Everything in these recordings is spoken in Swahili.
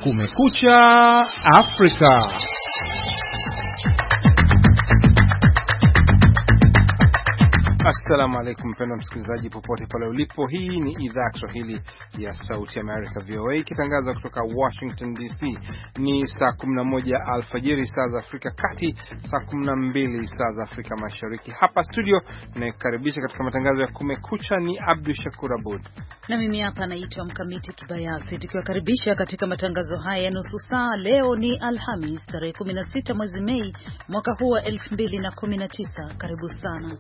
Kumekucha Afrika. Assalamu alaikum mpendwa msikilizaji popote pale ulipo. Hii ni idhaa Kiswahili ya Sauti America VOA ikitangaza kutoka Washington DC. Ni saa 11 alfajiri saa za Afrika Kati, saa 12 saa za Afrika Mashariki. Hapa studio nakaribisha katika matangazo ya Kumekucha ni Abdul Shakur Abud. Na mimi hapa naitwa Mkamiti Kibayasi, tukiwakaribisha katika matangazo haya ya nusu saa. Leo ni Alhamis tarehe 16 mwezi Mei mwaka huu wa 2019. Karibu sana.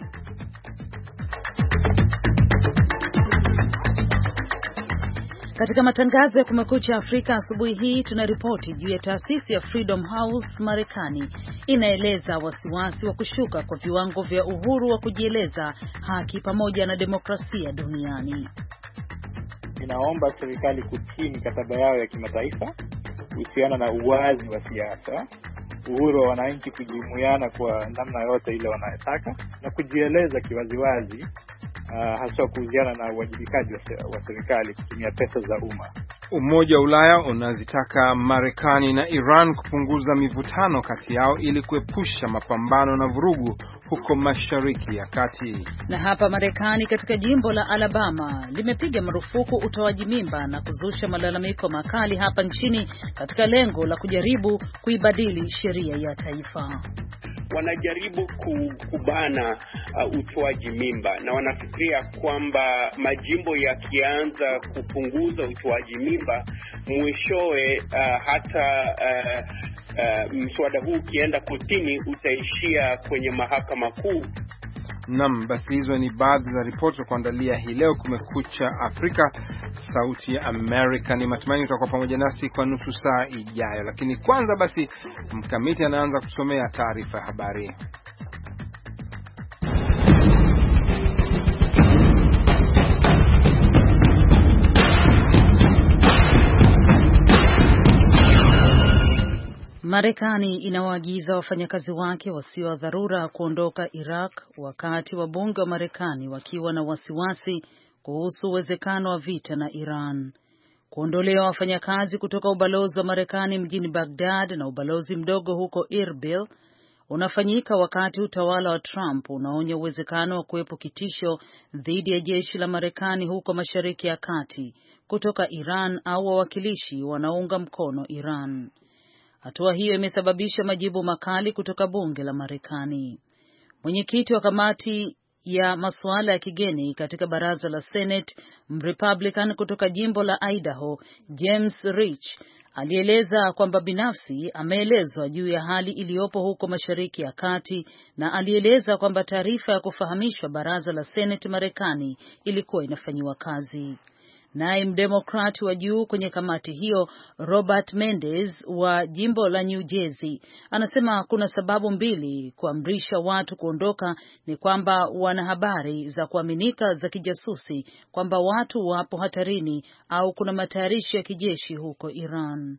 Katika matangazo ya Kumekucha Afrika asubuhi hii tunaripoti juu ya taasisi ya Freedom House Marekani inaeleza wasiwasi wa kushuka kwa viwango vya uhuru wa kujieleza, haki pamoja na demokrasia duniani. Inaomba serikali kutii mikataba yao ya kimataifa kuhusiana na uwazi wa siasa, uhuru wa wananchi kujimuiana kwa namna yote ile wanayotaka na kujieleza kiwaziwazi, hasa kuhusiana na uwajibikaji wa serikali kutumia pesa za umma. Umoja wa Ulaya unazitaka Marekani na Iran kupunguza mivutano kati yao ili kuepusha mapambano na vurugu huko Mashariki ya Kati. Na hapa Marekani katika jimbo la Alabama limepiga marufuku utoaji mimba na kuzusha malalamiko makali hapa nchini katika lengo la kujaribu kuibadili sheria ya taifa. Wanajaribu kubana utoaji mimba na wanafikiria kwamba majimbo yakianza kupunguza utoaji mimba mwishowe hata mswada huu ukienda kotini utaishia kwenye mahakama kuu. Naam, basi hizo ni baadhi za ripoti za kuandalia hii leo Kumekucha Afrika Sauti ya Amerika. Ni matumaini utakuwa pamoja nasi kwa nusu saa ijayo, lakini kwanza basi Mkamiti anaanza kusomea taarifa ya habari. Marekani inawaagiza wafanyakazi wake wasio wa dharura kuondoka Iraq wakati wabunge wa Marekani wakiwa na wasiwasi kuhusu uwezekano wa vita na Iran. Kuondolewa wafanyakazi kutoka ubalozi wa Marekani mjini Baghdad na ubalozi mdogo huko Erbil unafanyika wakati utawala wa Trump unaonya uwezekano wa kuwepo kitisho dhidi ya jeshi la Marekani huko Mashariki ya Kati kutoka Iran au wawakilishi wanaounga mkono Iran. Hatua hiyo imesababisha majibu makali kutoka bunge la Marekani. Mwenyekiti wa kamati ya masuala ya kigeni katika baraza la Senate, Republican kutoka jimbo la Idaho, James Rich, alieleza kwamba binafsi ameelezwa juu ya hali iliyopo huko Mashariki ya Kati na alieleza kwamba taarifa ya kufahamishwa baraza la Senate Marekani ilikuwa inafanyiwa kazi. Naye mdemokrati wa juu kwenye kamati hiyo, Robert Mendez wa jimbo la New Jersey, anasema kuna sababu mbili kuamrisha watu kuondoka: ni kwamba wana habari za kuaminika za kijasusi kwamba watu wapo hatarini au kuna matayarisho ya kijeshi huko Iran.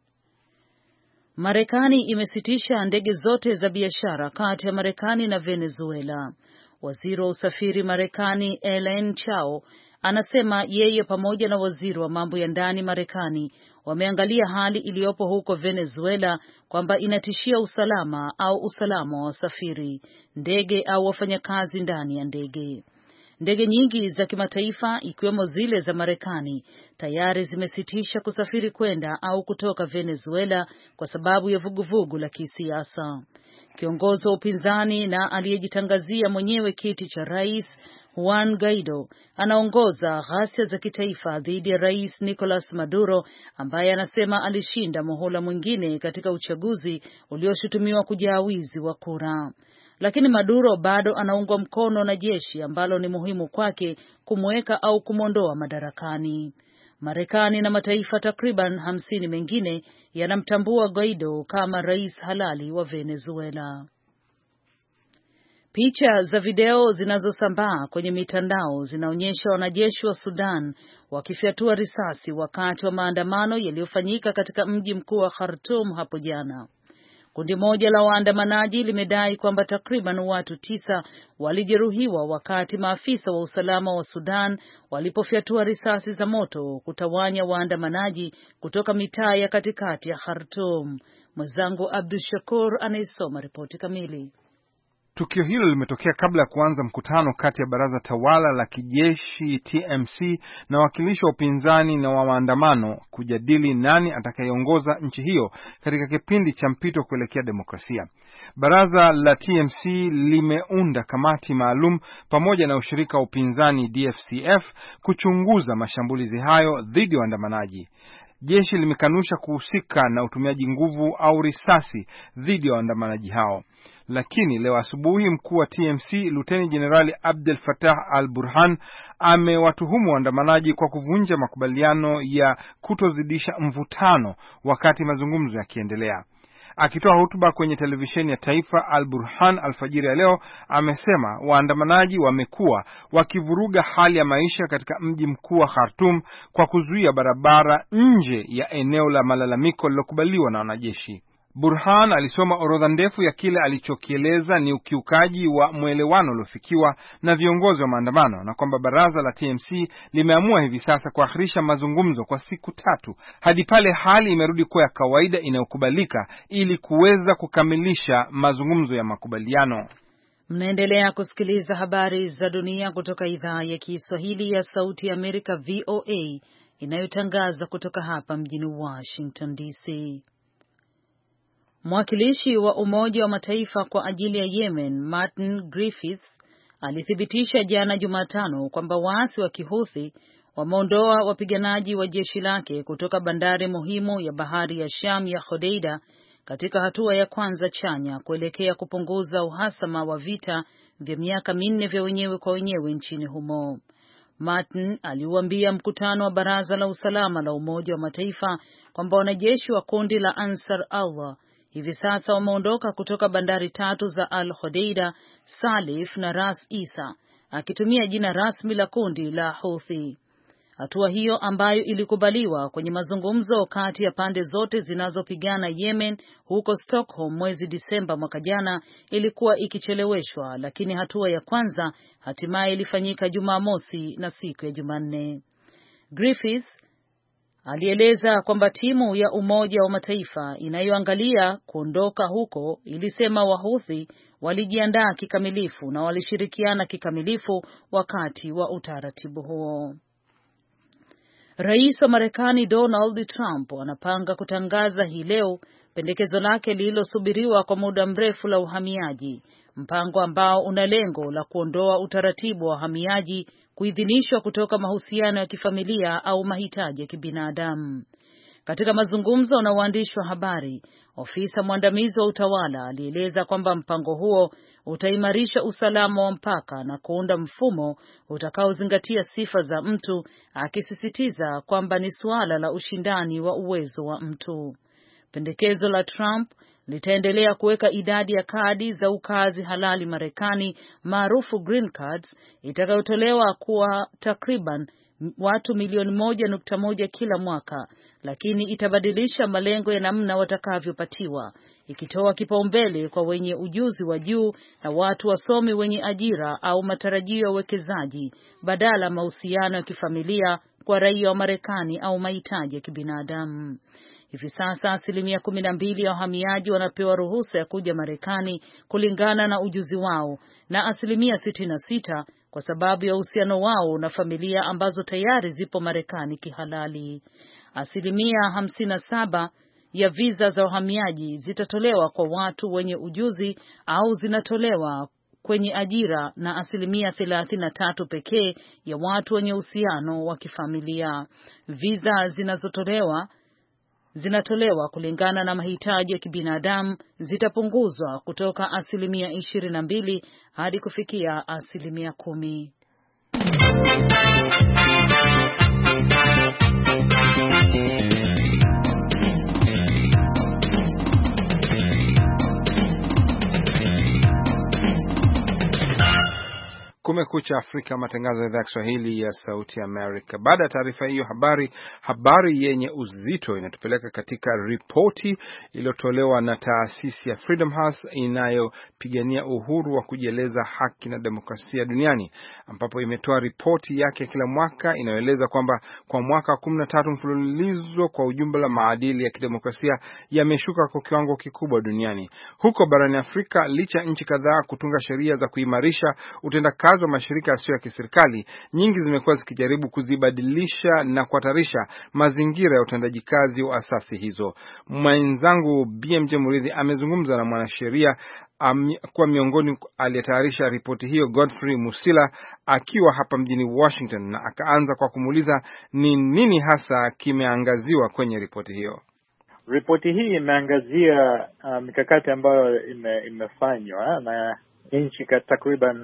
Marekani imesitisha ndege zote za biashara kati ya Marekani na Venezuela. Waziri wa usafiri Marekani Elaine Chao anasema yeye pamoja na waziri wa mambo ya ndani Marekani wameangalia hali iliyopo huko Venezuela kwamba inatishia usalama au usalama wa wasafiri, ndege au wafanyakazi ndani ya ndege. Ndege nyingi za kimataifa ikiwemo zile za Marekani tayari zimesitisha kusafiri kwenda au kutoka Venezuela kwa sababu ya vuguvugu la kisiasa. Kiongozi wa upinzani na aliyejitangazia mwenyewe kiti cha rais Juan Guaido anaongoza ghasia za kitaifa dhidi ya Rais Nicolas Maduro ambaye anasema alishinda muhula mwingine katika uchaguzi ulioshutumiwa kujaa wizi wa kura. Lakini Maduro bado anaungwa mkono na jeshi ambalo ni muhimu kwake kumweka au kumwondoa madarakani. Marekani na mataifa takriban 50 mengine yanamtambua Guaido kama rais halali wa Venezuela. Picha za video zinazosambaa kwenye mitandao zinaonyesha wanajeshi wa Sudan wakifyatua risasi wakati wa maandamano yaliyofanyika katika mji mkuu wa Khartoum hapo jana. Kundi moja la waandamanaji limedai kwamba takriban watu 9 walijeruhiwa wakati maafisa wa usalama wa Sudan walipofyatua risasi za moto kutawanya waandamanaji kutoka mitaa ya katikati ya Khartoum. Mwenzangu Abdul Shakur anaisoma ripoti kamili. Tukio hilo limetokea kabla ya kuanza mkutano kati ya baraza tawala la kijeshi TMC na wakilishi wa upinzani na wa maandamano kujadili nani atakayeongoza nchi hiyo katika kipindi cha mpito kuelekea demokrasia. Baraza la TMC limeunda kamati maalum pamoja na ushirika wa upinzani DFCF kuchunguza mashambulizi hayo dhidi ya waandamanaji. Jeshi limekanusha kuhusika na utumiaji nguvu au risasi dhidi ya waandamanaji hao. Lakini leo asubuhi mkuu wa TMC Luteni Jenerali Abdel Fattah al-Burhan amewatuhumu waandamanaji kwa kuvunja makubaliano ya kutozidisha mvutano wakati mazungumzo yakiendelea. Akitoa hotuba kwenye televisheni ya taifa, al-Burhan alfajiri ya leo amesema waandamanaji wamekuwa wakivuruga hali ya maisha katika mji mkuu wa Khartoum kwa kuzuia barabara nje ya eneo la malalamiko lilokubaliwa na wanajeshi. Burhan alisoma orodha ndefu ya kile alichokieleza ni ukiukaji wa mwelewano uliofikiwa na viongozi wa maandamano na kwamba baraza la TMC limeamua hivi sasa kuahirisha mazungumzo kwa siku 3 hadi pale hali imerudi kuwa ya kawaida inayokubalika ili kuweza kukamilisha mazungumzo ya makubaliano. Mnaendelea kusikiliza habari za dunia kutoka idhaa ya Kiswahili ya Sauti ya Amerika VOA inayotangaza kutoka hapa mjini Washington DC. Mwakilishi wa Umoja wa Mataifa kwa ajili ya Yemen, Martin Griffiths, alithibitisha jana Jumatano kwamba waasi wa Kihuthi wameondoa wapiganaji wa jeshi lake kutoka bandari muhimu ya bahari ya Sham ya Hodeida katika hatua ya kwanza chanya kuelekea kupunguza uhasama wa vita vya miaka 4 vya wenyewe kwa wenyewe nchini humo. Martin aliuambia mkutano wa Baraza la Usalama la Umoja wa Mataifa kwamba wanajeshi wa kundi la Ansar Allah hivi sasa wameondoka kutoka bandari 3 za Al-Hodeida, Salif na Ras Isa, akitumia jina rasmi la kundi la Houthi. Hatua hiyo ambayo ilikubaliwa kwenye mazungumzo kati ya pande zote zinazopigana Yemen huko Stockholm mwezi Disemba mwaka jana ilikuwa ikicheleweshwa, lakini hatua ya kwanza hatimaye ilifanyika Jumamosi na siku ya Jumanne. Griffiths alieleza kwamba timu ya Umoja wa Mataifa inayoangalia kuondoka huko ilisema Wahuthi walijiandaa kikamilifu na walishirikiana kikamilifu wakati wa utaratibu huo. Rais wa Marekani Donald Trump anapanga kutangaza hii leo pendekezo lake lililosubiriwa kwa muda mrefu la uhamiaji, mpango ambao una lengo la kuondoa utaratibu wa wahamiaji kuidhinishwa kutoka mahusiano ya kifamilia au mahitaji ya kibinadamu. Katika mazungumzo na waandishi wa habari, ofisa mwandamizi wa utawala alieleza kwamba mpango huo utaimarisha usalama wa mpaka na kuunda mfumo utakaozingatia sifa za mtu, akisisitiza kwamba ni suala la ushindani wa uwezo wa mtu. Pendekezo la Trump litaendelea kuweka idadi ya kadi za ukazi halali Marekani maarufu green cards itakayotolewa kuwa takriban watu milioni 1.1 kila mwaka, lakini itabadilisha malengo ya namna watakavyopatiwa, ikitoa kipaumbele kwa wenye ujuzi wa juu na watu wasomi wenye ajira au matarajio ya uwekezaji badala mahusiano ya kifamilia kwa raia wa Marekani au mahitaji ya kibinadamu. Hivi sasa 12% ya wahamiaji wanapewa ruhusa ya kuja Marekani kulingana na ujuzi wao na 66% kwa sababu ya uhusiano wao na familia ambazo tayari zipo Marekani kihalali. 57% ya visa za wahamiaji zitatolewa kwa watu wenye ujuzi au zinatolewa kwenye ajira na 33% pekee ya watu wenye uhusiano wa kifamilia. Visa zinatolewa kulingana na mahitaji ya kibinadamu zitapunguzwa kutoka 22% hadi kufikia 10%. Kumekucha Afrika, matangazo ya idhaa ya Kiswahili ya Sauti Amerika. Baada ya taarifa hiyo, habari yenye uzito inatupeleka katika ripoti iliyotolewa na taasisi ya Freedom House inayopigania uhuru wa kujieleza, haki na demokrasia duniani, ambapo imetoa ripoti yake kila mwaka inayoeleza kwamba kwa mwaka 13 mfululizo kwa ujumla maadili ya kidemokrasia yameshuka kwa kiwango kikubwa duniani. Huko barani Afrika, licha nchi kadhaa kutunga sheria za kuimarisha utendakazi wa mashirika yasiyo ya kiserikali, nyingi zimekuwa zikijaribu kuzibadilisha na kuhatarisha mazingira ya utendaji kazi wa asasi hizo. Mwenzangu BMJ Muridhi amezungumza na mwanasheria kwa miongoni aliyetayarisha ripoti hiyo, Godfrey Musila, akiwa hapa mjini Washington, na akaanza kwa kumuuliza ni nini hasa kimeangaziwa kwenye ripoti hiyo. Ripoti hii imeangazia mikakati ambayo imefanywa na nchi takriban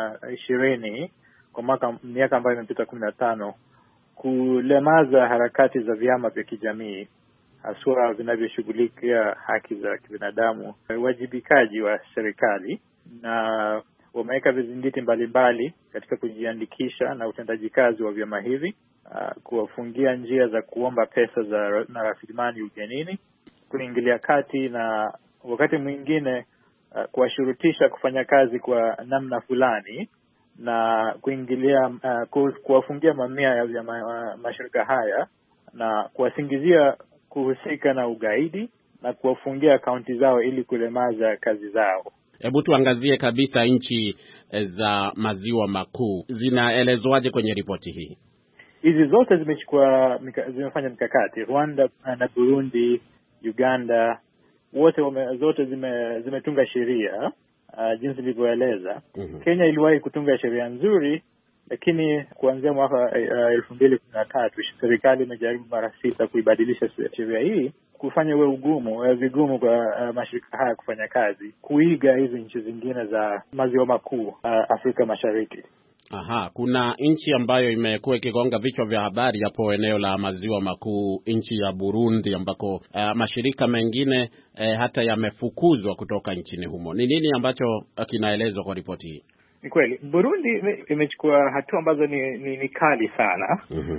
20 kwa miaka ambayo imepita 15 kulemaza harakati za vyama vya kijamii, haswa vinavyoshughulikia haki za kibinadamu, uwajibikaji wa serikali, na wameweka vizingiti mbalimbali katika kujiandikisha na utendaji kazi wa vyama hivi, kuwafungia njia za kuomba pesa na rasilimali ugenini, kuingilia kati na wakati mwingine kuwashurutisha kufanya kazi kwa namna fulani, na kuingilia kuwafungia mamia ya mashirika haya na kuwasingizia kuhusika na ugaidi na kuwafungia akaunti zao ili kulemaza kazi zao. Hebu tuangazie kabisa nchi za maziwa makuu zinaelezwaje kwenye ripoti hii? Hizi zote zimefanya mikakati. Rwanda na Burundi, Uganda, zote zimetunga sheria jinsi nilivyoeleza. Kenya iliwahi kutunga sheria nzuri, lakini kuanzia mwaka 2013 serikali imejaribu mara 6 kuibadilisha sheria hii, kufanya vigumu kwa mashirika haya kufanya kazi, kuiga hizi nchi zingine za maziwa makuu Afrika Mashariki. Aha, kuna nchi ambayo imekuwa ikigonga vichwa vya habari hapo eneo la maziwa makuu, nchi ya Burundi, ambako mashirika mengine hata yamefukuzwa kutoka nchini humo. Ni nini ambacho kinaelezwa kwa ripoti hii? Ni kweli Burundi imechukua hatua ambazo ni kali sana.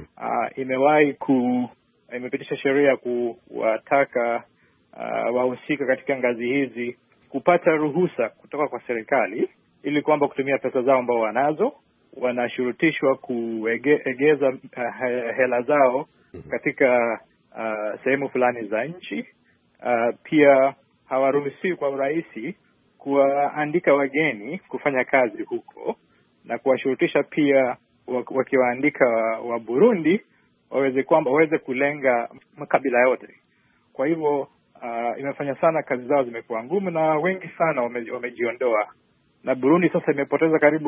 Imepitisha sheria kuwataka wahusika katika ngazi hizi kupata ruhusa kutoka kwa serikali ili kwamba kutumia pesa zao ambao wanazo, wanashurutishwa kuegeza hela zao katika sehemu fulani za nchi. Pia hawaruhusiwi kwa urahisi kuwaandika wageni kufanya kazi huko, na kuwashurutisha pia wakiwaandika wa Burundi waweze kulenga makabila yote. Kwa hivyo imefanya sana kazi zao zimekuwa ngumu na wengi sana wamejiondoa. Na Burundi sasa imepoteza karibu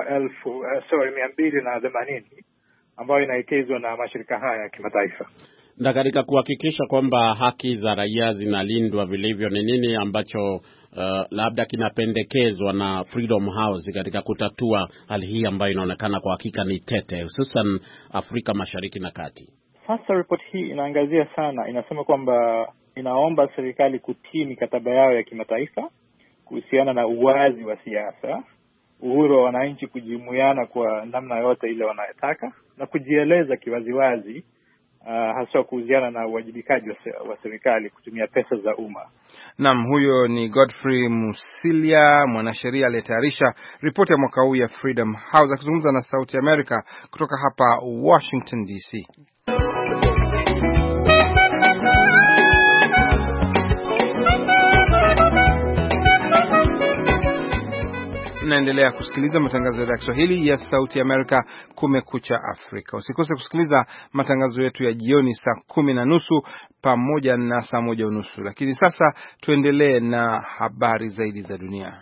$280 ambayo inaekezwa na mashirika haya ya kimataifa. Na katika kuhakikisha kwamba haki za raia zinalindwa vilivyo, ni nini ambacho labda kinapendekezwa na Freedom House katika kutatua hali hii ambayo inaonekana kwa hakika ni tete, hususan Afrika Mashariki na Kati? Sasa ripoti hii inaangazia sana, inasema kwamba inaomba serikali kutii mikataba yao ya kimataifa kuhusiana na uwazi wa siasa, uhuru wa wananchi kujimuiana kwa namna yote ile wanayotaka, na kujieleza kiwaziwazi, hasa kuhusiana na uwajibikaji wa serikali kutumia pesa za umma. Naam, huyo ni Godfrey Musila, mwanasheria aliyetayarisha ripoti ya mwaka huu ya Freedom House, akizungumza na Sauti America kutoka hapa Washington DC. Naendelea kusikiliza matangazo ya Kiswahili ya Sauti Amerika, Kumekucha Afrika. Usikose kusikiliza matangazo yetu ya jioni saa 10:30 pamoja na saa 1:30. Lakini sasa tuendelee na habari zaidi za dunia.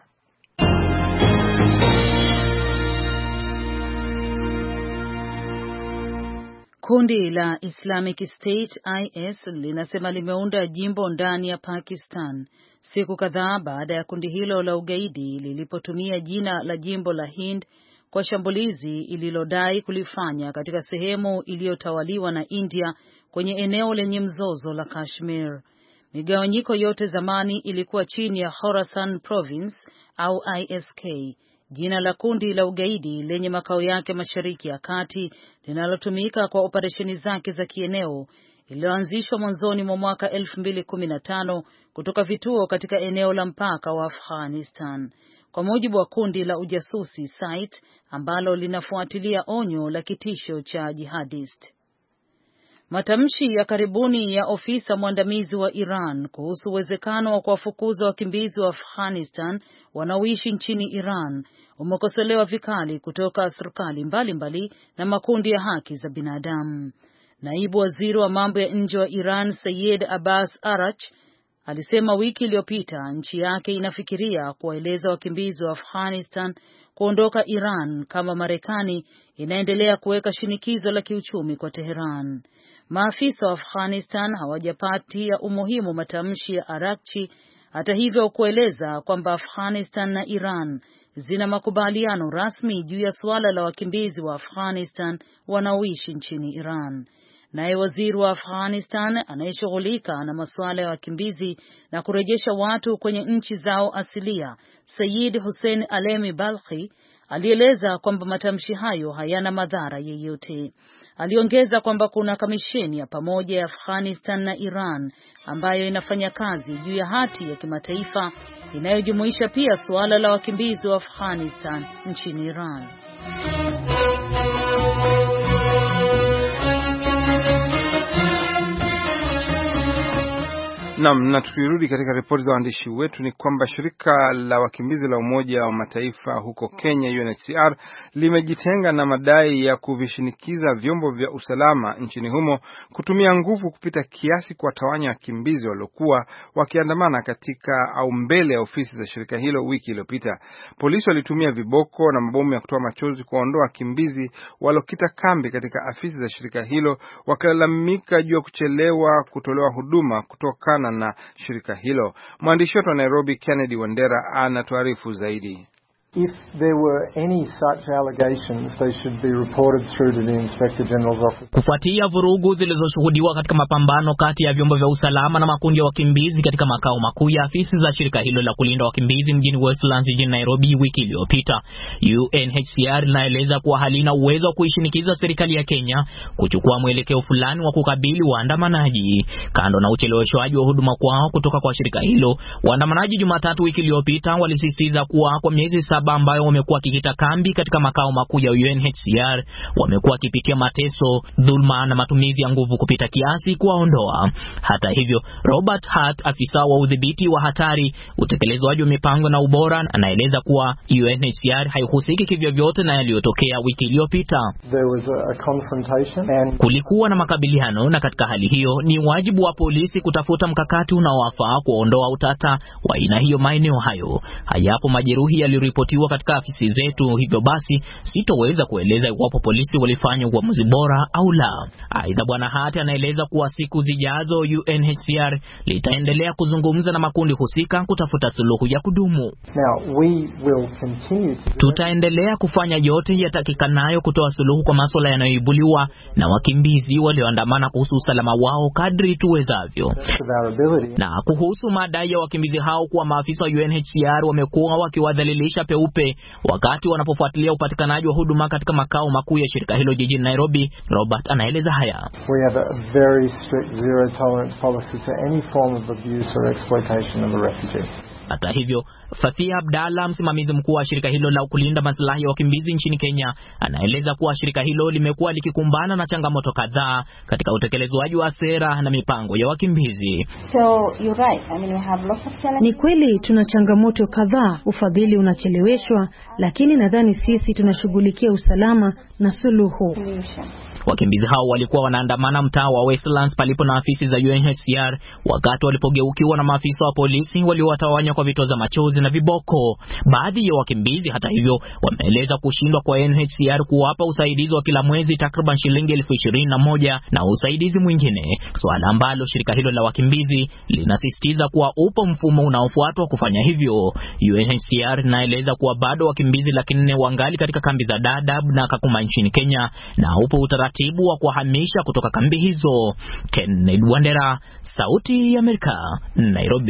Kundi la Islamic State IS linasema limeunda jimbo ndani ya Pakistan siku kadhaa baada ya kundi hilo la ugaidi lilipotumia jina la jimbo la Hind kwa shambulizi ililodai kulifanya katika sehemu iliyotawaliwa na India kwenye eneo lenye mzozo la Kashmir. Migawanyiko yote zamani ilikuwa chini ya Khorasan Province au ISK, jina la kundi la ugaidi lenye makao yake Mashariki ya Kati linalotumika kwa operesheni zake za kieneo, iliyoanzishwa mwanzoni mwa mwaka 2015 kutoka vituo katika eneo la mpaka wa Afghanistan, kwa mujibu wa kundi la ujasusi SITE ambalo linafuatilia onyo la kitisho cha jihadist. Matamshi ya karibuni ya ofisa mwandamizi wa Iran kuhusu uwezekano wa kuwafukuza wakimbizi wa Afghanistan wanaoishi nchini Iran umekosolewa vikali kutoka serikali mbalimbali na makundi ya haki za binadamu. Naibu waziri wa mambo ya nje wa Iran Sayed Abbas Arach alisema wiki iliyopita nchi yake inafikiria kuwaeleza wakimbizi wa Afghanistan kuondoka Iran kama Marekani inaendelea kuweka shinikizo la kiuchumi kwa Teheran. Maafisa wa Afghanistan hawajapatia umuhimu matamshi ya Arakchi, hata hivyo kueleza kwamba Afghanistan na Iran zina makubaliano rasmi juu ya suala la wakimbizi wa Afghanistan wanaoishi nchini Iran. Naye waziri wa Afghanistan anayeshughulika na masuala ya wakimbizi na kurejesha watu kwenye nchi zao asilia, Sayyid Hussein Alemi Balkhi, alieleza kwamba matamshi hayo hayana madhara yeyote. Aliongeza kwamba kuna kamisheni ya pamoja ya Afghanistan na Iran ambayo inafanya kazi juu ya hati ya kimataifa inayojumuisha pia suala la wakimbizi wa Afghanistan nchini Iran. Na tukirudi katika ripoti za waandishi wetu ni kwamba shirika la wakimbizi la Umoja wa Mataifa huko Kenya UNHCR limejitenga na madai ya kuvishinikiza vyombo vya usalama nchini humo kutumia nguvu kupita kiasi kuwatawanya wakimbizi waliokuwa wakiandamana katika au mbele ya ofisi za shirika hilo wiki iliyopita. Polisi walitumia viboko na mabomu ya kutoa machozi kuondoa wakimbizi waliokita kambi katika afisi za shirika hilo, wakilalamika juu ya kuchelewa kutolewa huduma kutokana na shirika hilo. Mwandishi wetu wa Nairobi Kennedy Wandera anatuarifu zaidi. If there were any such allegations, they should be reported through to the Inspector General's office. Kufuatia vurugu zilizoshuhudiwa katika mapambano kati ya vyombo vya usalama na makundi ya wakimbizi katika makao makuu ya afisi za shirika hilo la kulinda wakimbizi mjini Westlands jijini Nairobi wiki iliyopita, UNHCR inaeleza kuwa halina uwezo wa kuishinikiza serikali ya Kenya kuchukua mwelekeo fulani wa kukabili waandamanaji. Kando na ucheleweshwaji wa huduma kwao kutoka kwa shirika hilo, waandamanaji Jumatatu wiki iliyopita walisisitiza kuwa kwa miezi ambayo wamekuwa kikita kambi katika makao makuu ya UNHCR wamekuwa kipitia mateso, dhulma na matumizi ya nguvu kupita kiasi kuwaondoa. Hata hivyo, Robert Hart, afisa wa udhibiti wa hatari, utekelezwaji wa mipango na ubora, anaeleza kuwa UNHCR haihusiki kivyovyote na yaliyotokea wiki iliyopita. Kulikuwa na makabiliano, na katika hali hiyo ni wajibu wa polisi kutafuta mkakati unaowafaa kuondoa utata wa aina hiyo maeneo hayo. Hayapo majeruhi yaliripotiwa katika afisi zetu, hivyo basi sitoweza kueleza iwapo polisi walifanya uamuzi bora au la. Aidha, Bwana Hart anaeleza kuwa siku zijazo UNHCR litaendelea kuzungumza na makundi husika kutafuta suluhu ya kudumu. Tutaendelea kufanya yote yatakikanayo kutoa suluhu kwa masuala yanayoibuliwa na wakimbizi walioandamana kuhusu usalama wao kadri tuwezavyo. Na kuhusu madai ya wakimbizi hao kuwa maafisa wa UNHCR wamekuwa wakiwadhalilisha peupe wakati wanapofuatilia upatikanaji wa huduma katika makao makuu ya shirika hilo jijini Nairobi, Robert anaeleza haya. We have a very strict zero tolerance policy to any form of abuse or exploitation of a refugee. Hata hivyo, Fathia Abdalla, msimamizi mkuu wa shirika hilo la kulinda maslahi ya wakimbizi nchini Kenya, anaeleza kuwa shirika hilo limekuwa likikumbana na changamoto kadhaa katika utekelezwaji wa sera na mipango ya wakimbizi. So you're right. I mean, we have lots of challenges. Ni kweli tuna changamoto kadhaa, ufadhili unacheleweshwa, lakini nadhani sisi tunashughulikia usalama na suluhu. Wakimbizi hao walikuwa wanaandamana mtaa wa Westlands palipo na afisi za UNHCR wakati walipogeukiwa na maafisa wa polisi waliowatawanya kwa vitoza machozi na viboko. Baadhi ya wakimbizi hata hivyo wameeleza kushindwa kwa UNHCR kuwapa usaidizi wa kila mwezi takriban shilingi 21,000 na usaidizi mwingine, swala ambalo shirika hilo la wakimbizi linasisitiza kuwa upo mfumo unaofuatwa kufanya hivyo. UNHCR inaeleza kuwa bado wakimbizi 400,000 wangali katika kambi za Dadaab na Kakuma nchini Kenya, na upo utaratibu wa kuhamisha kutoka kambi hizo. Kennedy Wandera, Sauti ya Amerika, Nairobi.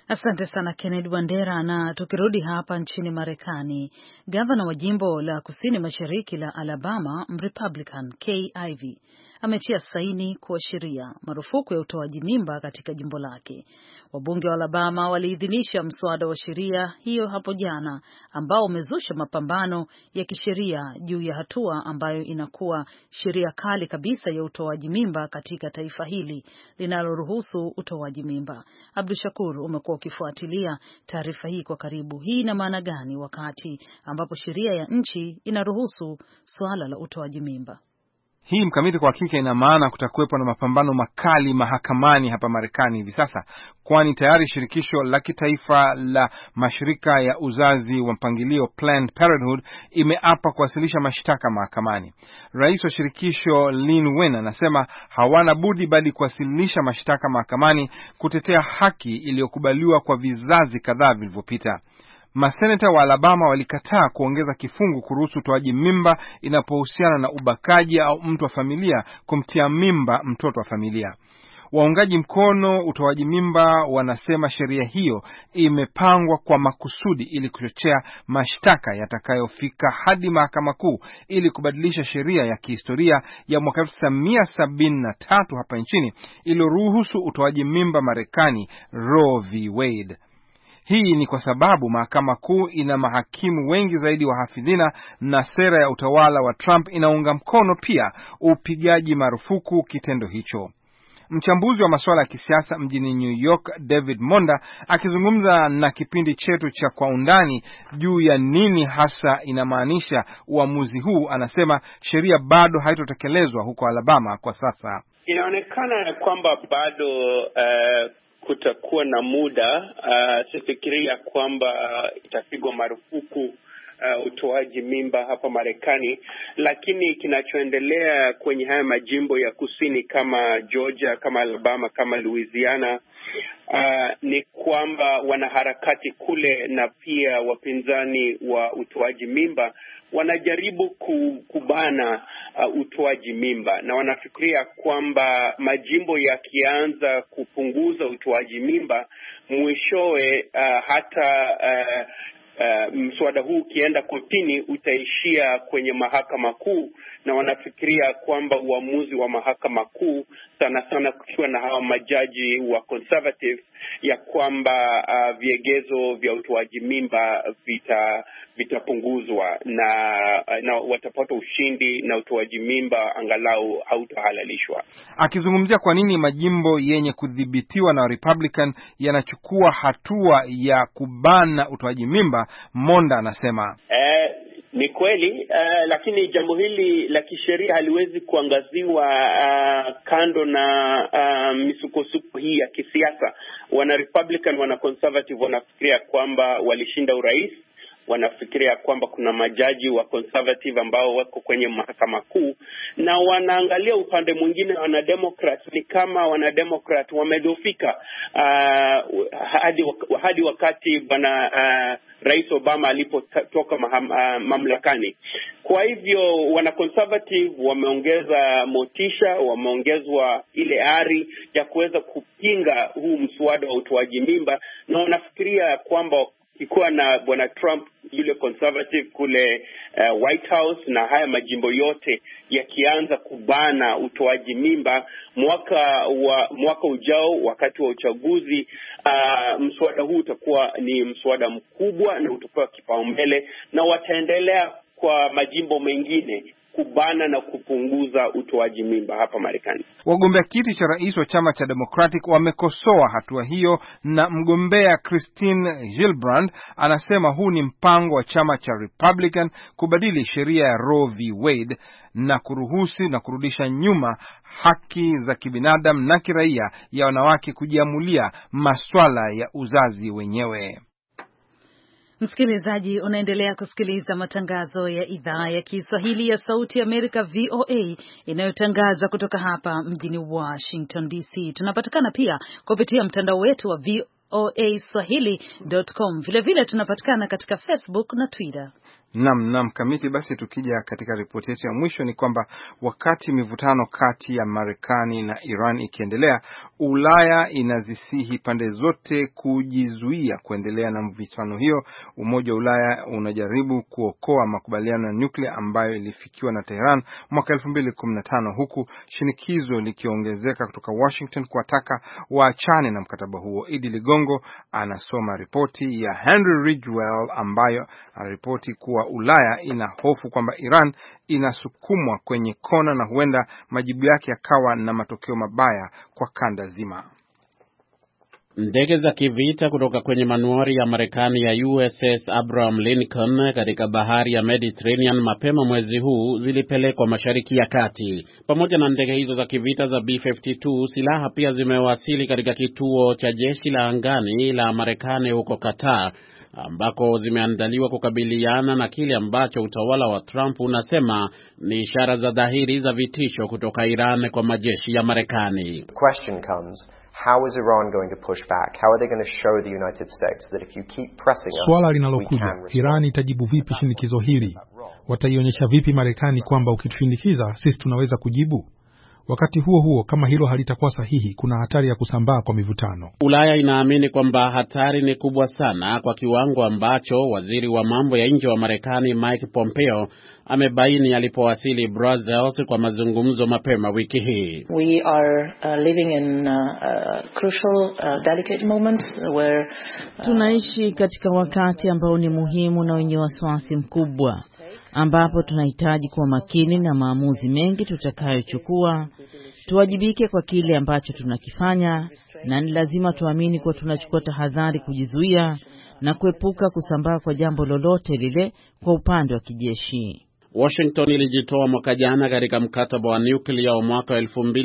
Asante sana Kennedy Wandera. Na tukirudi hapa nchini Marekani, gavana wa jimbo la kusini mashariki la Alabama, Republican Kay Ivey, ametia saini kuashiria marufuku ya utoaji mimba katika jimbo lake. Wabunge wa Alabama waliidhinisha mswada wa sheria hiyo hapo jana, ambao umezusha mapambano ya kisheria juu ya hatua ambayo inakuwa sheria kali kabisa ya utoaji mimba katika taifa hili linaloruhusu utoaji mimba. Abdul Shakur, umekuwa ukifuatilia taarifa hii kwa karibu. Hii ina maana gani wakati ambapo sheria ya nchi inaruhusu swala la utoaji mimba? Hii Mkamiti, kwa hakika ina maana kutakuwepo na mapambano makali mahakamani hapa Marekani hivi sasa, kwani tayari shirikisho la kitaifa la mashirika ya uzazi wa mpangilio Planned Parenthood imeapa kuwasilisha mashtaka mahakamani. Rais wa shirikisho Lynn Wynn anasema hawana budi bali kuwasilisha mashtaka mahakamani kutetea haki iliyokubaliwa kwa vizazi kadhaa vilivyopita. Maseneta wa Alabama walikataa kuongeza kifungu kuruhusu utoaji mimba inapohusiana na ubakaji au mtu wa familia kumtia mimba mtoto wa familia. Waungaji mkono utoaji mimba wanasema sheria hiyo imepangwa kwa makusudi ili kuchochea mashtaka yatakayofika hadi mahakama kuu ili kubadilisha sheria ya kihistoria ya mwaka 1973 hapa nchini iliyoruhusu utoaji mimba Marekani, Roe v. Wade. Hii ni kwa sababu mahakama kuu ina mahakimu wengi zaidi wa hafidhina na sera ya utawala wa Trump inaunga mkono pia upigaji marufuku kitendo hicho. Mchambuzi wa masuala ya kisiasa mjini New York, David Monda, akizungumza na kipindi chetu cha Kwa Undani juu ya nini hasa inamaanisha uamuzi huu, anasema sheria bado haitotekelezwa huko Alabama kwa sasa. Inaonekana kwamba bado kutakuwa na muda. Sifikiria kwamba itapigwa marufuku utoaji mimba hapa Marekani, lakini kinachoendelea kwenye haya majimbo ya kusini kama Georgia, kama Alabama, kama Louisiana, ni kwamba wanaharakati kule na pia wapinzani wa utoaji mimba wanajaribu kubana utoaji mimba, na wanafikiria kwamba majimbo yakianza kupunguza utoaji mimba, mwishowe hata mswada huu ukienda kotini utaishia kwenye mahakama kuu, na wanafikiria kwamba uamuzi wa mahakama kuu, sana sana kukiwa na hawa majaji wa conservative, ya kwamba viegezo vya utoaji mimba vitapunguzwa na watapata ushindi na utoaji mimba angalau hautahalalishwa. Akizungumzia kwa nini majimbo yenye kudhibitiwa na Republican yanachukua hatua ya kubana utoaji mimba, Monda anasema ni kweli, lakini jambo hili la kisheria haliwezi kuangaziwa kando na misukosuko hii ya kisiasa. Wana Republican, wana conservative wanafikiria kwamba walishinda urais, wanafikiria kwamba kuna majaji wa conservative ambao wako kwenye mahakama kuu, na wanaangalia upande mwingine wana Democrat, ni kama wana Democrat wamedofika hadi wakati bwana Rais Obama alipotoka mamlakani. Kwa hivyo wana conservative wameongeza motisha, wameongezwa ile ari ya kuweza kupinga huu mswada wa utoaji mimba, na wanafikiria kwamba ikuwa na bwana Trump yule conservative kule White House na haya majimbo yote yakianza kubana utoaji mimba mwaka ujao wakati wa uchaguzi, mswada huu utakuwa ni mswada mkubwa na utapewa kipaumbele, na wataendelea kwa majimbo mengine kubana na kupunguza utoaji mimba hapa Marekani. Wagombea kiti cha rais wa chama cha Democratic wamekosoa hatua hiyo, na mgombea Christine Gillibrand anasema huu ni mpango wa chama cha Republican kubadili sheria ya Roe v. Wade na kuruhusu na kurudisha nyuma haki za kibinadamu na kiraia ya wanawake kujiamulia masuala ya uzazi wenyewe. Msikilizaji, unaendelea kusikiliza matangazo ya idhaa ya Kiswahili ya Sauti ya Amerika, VOA, inayotangaza kutoka hapa mjini Washington DC. Tunapatikana pia kupitia mtandao wetu wa voaswahili.com. Vilevile tunapatikana katika Facebook na Twitter. Naam kamiti. Basi tukija katika ripoti yetu ya mwisho ni kwamba wakati mivutano kati ya Marekani na Iran ikiendelea, Ulaya inazisihi pande zote kujizuia kuendelea na mivutano hiyo. Umoja wa Ulaya unajaribu kuokoa makubaliano ya nyuklia ambayo ilifikiwa na Tehran mwaka 2015, huku shinikizo likiongezeka kutoka Washington kuwataka waachane na mkataba huo. Idi Ligongo anasoma ripoti ya Henry Ridgwell ambayo anaripoti kuwa Ulaya ina hofu kwamba Iran inasukumwa kwenye kona na huenda majibu yake yakawa na matokeo mabaya kwa kanda zima. Ndege za kivita kutoka kwenye manuari ya Marekani ya USS Abraham Lincoln katika bahari ya Mediterranean mapema mwezi huu zilipelekwa Mashariki ya Kati. Pamoja na ndege hizo za kivita za B-52, silaha pia zimewasili katika kituo cha jeshi la angani la Marekani huko Qatar, ambako zimeandaliwa kukabiliana na kile ambacho utawala wa Trump unasema ni ishara za dhahiri za vitisho kutoka Iran kwa majeshi ya Marekani. The question comes, how is Iran going to push back? How are they going to show the United States that if you keep pressing us, swala linalokuja, Iran itajibu vipi shinikizo hili? Wataionyesha vipi Marekani kwamba ukitushinikiza sisi tunaweza kujibu? Wakati huo huo, kama hilo halitakuwa sahihi, kuna hatari ya kusambaa kwa mivutano. Ulaya inaamini kwamba hatari ni kubwa sana, kwa kiwango ambacho waziri wa mambo ya nje wa Marekani Mike Pompeo amebaini alipowasili Brussels kwa mazungumzo mapema wiki hii. We are living in a crucial delicate moment where tunaishi katika wakati ambao ni muhimu na wenye wasiwasi mkubwa, ambapo tunahitaji kuwa makini na maamuzi mengi tutakayochukua. Tuwajibike kwa kile ambacho tunakifanya, na ni lazima tuamini kuwa tunachukua tahadhari kujizuia na kuepuka kusambaa kwa jambo lolote lile kwa upande wa kijeshi. Washington ilijitoa mwaka jana katika mkataba wa nyuklia wa mwaka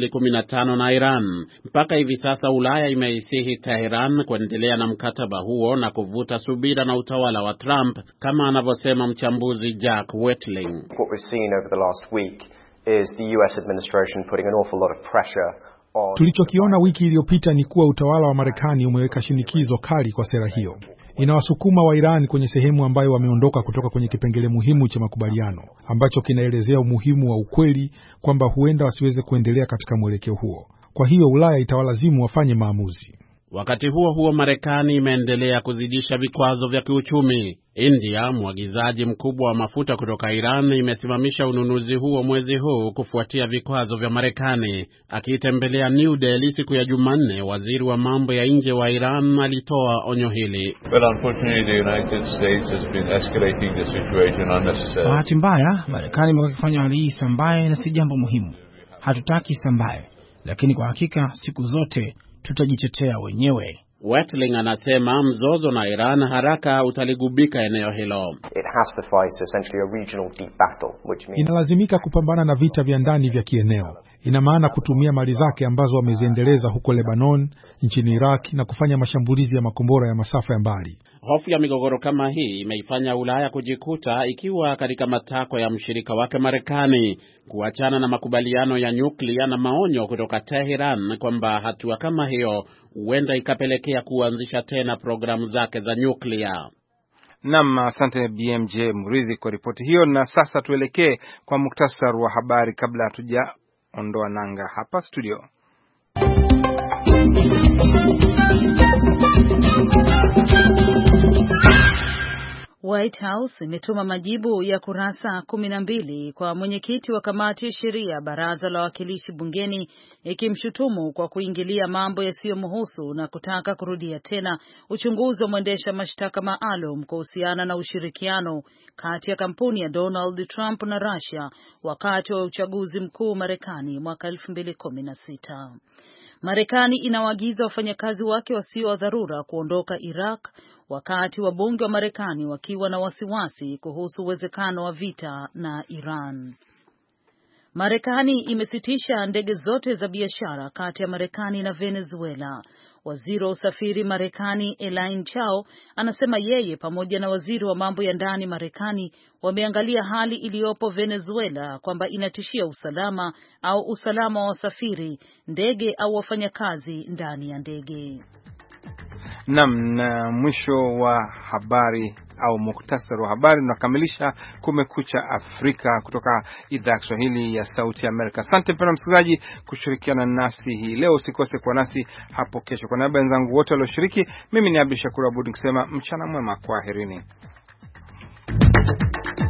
2015 na Iran. Mpaka hivi sasa Ulaya imeisihi Tehran kuendelea na mkataba huo na kuvuta subira na utawala wa Trump, kama anavyosema mchambuzi Jack Wetling. What we've seen over the last week is the US administration putting an awful lot of pressure on. Tulichokiona wiki iliyopita ni kuwa utawala wa Marekani umeweka shinikizo kali kwa sera hiyo. Inawasukuma wa Iran kwenye sehemu ambayo wameondoka kutoka kwenye kipengele muhimu cha makubaliano ambacho kinaelezea umuhimu wa ukweli kwamba huenda wasiweze kuendelea katika mwelekeo huo. Kwa hiyo Ulaya itawalazimu wafanye maamuzi. Wakati huo huo, Marekani imeendelea kuzidisha vikwazo vya kiuchumi. India, mwagizaji mkubwa wa mafuta kutoka Iran, imesimamisha ununuzi huo mwezi huu kufuatia vikwazo vya Marekani. Akitembelea New Delhi siku ya Jumanne, waziri wa mambo ya nje wa Iran alitoa onyo hili. Well, unfortunately the United States has been escalating the situation unnecessarily. Bahati mbaya, Marekani imekuwa ikifanya hali hii sambaye na si jambo muhimu. Hatutaki sambaye, lakini kwa hakika siku zote tutajitetea wenyewe. Wetling anasema mzozo na Iran haraka utaligubika eneo hilo. It has to fight essentially a regional deep battle, which means inalazimika kupambana na vita vya ndani vya kieneo. Ina maana kutumia mali zake ambazo wameziendeleza huko Lebanon, nchini Iraq, na kufanya mashambulizi ya makombora ya masafa ya mbali. Hofu ya migogoro kama hii imeifanya Ulaya kujikuta ikiwa katika matakwa ya mshirika wake Marekani kuachana na makubaliano ya nyuklia na maonyo kutoka Tehran kwamba hatua kama hiyo huenda ikapelekea kuanzisha tena programu zake za nyuklia. Naam, asante BMJ Murithi kwa ripoti hiyo. Na sasa tuelekee kwa muktasari wa habari kabla hatujaondoa nanga hapa studio. White House imetuma majibu ya kurasa 12 kwa mwenyekiti wa kamati ya sheria baraza la wawakilishi bungeni, ikimshutumu kwa kuingilia mambo yasiyomhusu na kutaka kurudia tena uchunguzi wa mwendesha mashtaka maalum kuhusiana na ushirikiano kati ya kampuni ya Donald Trump na Russia wakati wa uchaguzi mkuu Marekani mwaka 2016. Marekani inawaagiza wafanyakazi wake wasio wa dharura kuondoka Iraq wakati wabunge wa Marekani wakiwa na wasiwasi kuhusu uwezekano wa vita na Iran. Marekani imesitisha ndege zote za biashara kati ya Marekani na Venezuela. Waziri wa usafiri Marekani Elaine Chao anasema yeye pamoja na waziri wa mambo ya ndani Marekani wameangalia hali iliyopo Venezuela kwamba inatishia usalama au usalama wa wasafiri, ndege au wafanyakazi ndani ya ndege. Na mwisho wa habari au muktasari wa habari. Tunakamilisha Kumekucha Afrika kutoka idhaa ya Kiswahili ya Sauti ya Amerika. Asante pena msikilizaji kushirikiana nasi hii leo. Usikose kwa nasi hapo kesho. Kwa niaba ya wenzangu wote walioshiriki, mimi ni Abdul Shakur Abud nikisema mchana mwema, kwaherini.